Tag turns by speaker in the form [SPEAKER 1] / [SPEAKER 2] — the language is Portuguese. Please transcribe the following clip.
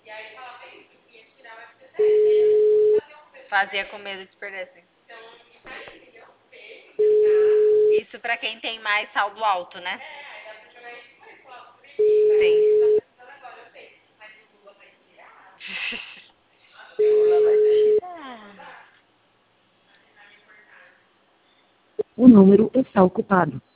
[SPEAKER 1] Fazia com medo de perder, assim. Isso pra quem tem mais saldo alto, né? Sim. Lula vai tirar.
[SPEAKER 2] O número está ocupado.